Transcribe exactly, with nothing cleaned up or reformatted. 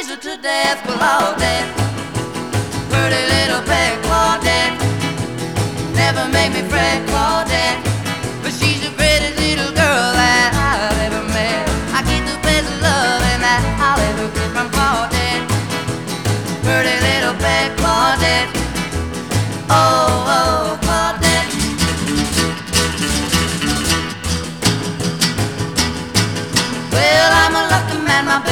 tease her to death, Claudette. Pretty little pet, Claudette. Never make me fret, Claudette.